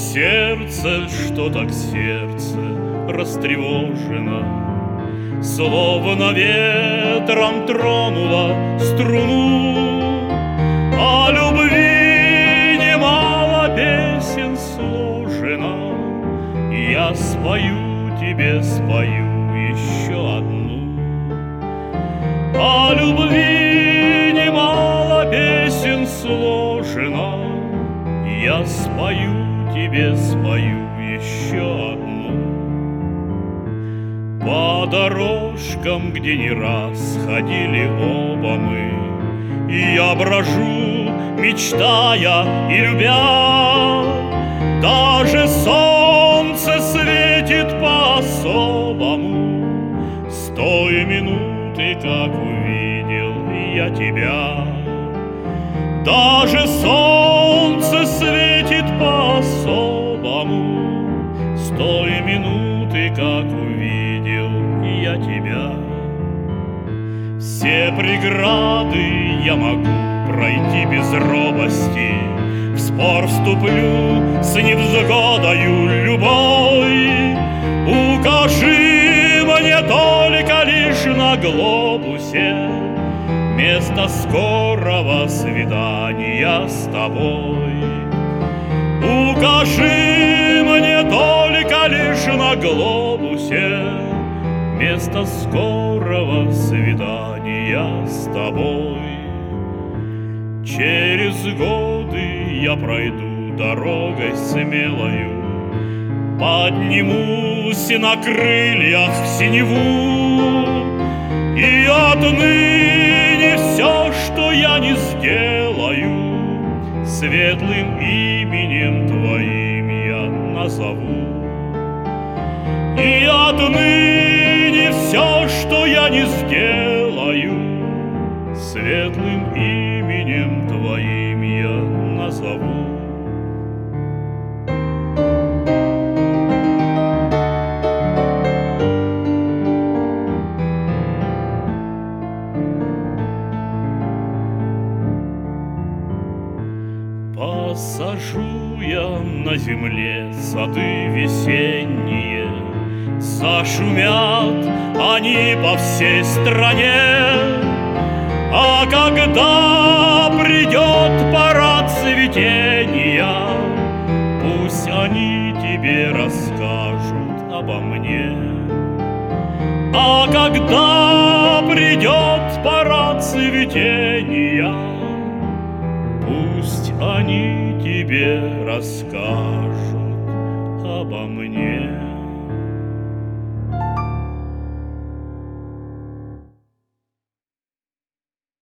сердце, что так сердце растревожено, словно ветром тронула струну. О любви немало песен сложено, я спою тебе, спою еще одну. О любви немало песен сложено, я спою тебе, спою еще одну. По дорожкам, где не раз ходили оба мы, и я брожу, мечтая и любя. Даже солнце светит по-особому с той минуты, как увидел я тебя. Даже солнце светит по-особому с той минуты, как увидел я тебя. Все преграды я могу пройти без робости, в спор вступлю с невзгодою любой. Укажи мне только лишь на глобусе место скорого свидания с тобой. Укажи мне только лишь на глобусе место скорого свидания с тобой. Через годы я пройду дорогой смелою, поднимусь на крыльях в синеву, и отныне все, что я не сделаю, светлым именем твоим я назову. И отныне все, что я не сделаю, светлым именем твоим я назову. Посажу я на земле сады весенние, зашумят они по всей стране. А когда придет пора цветения, пусть они тебе расскажут обо мне. А когда придет пора цветения, пусть они тебе расскажут обо мне.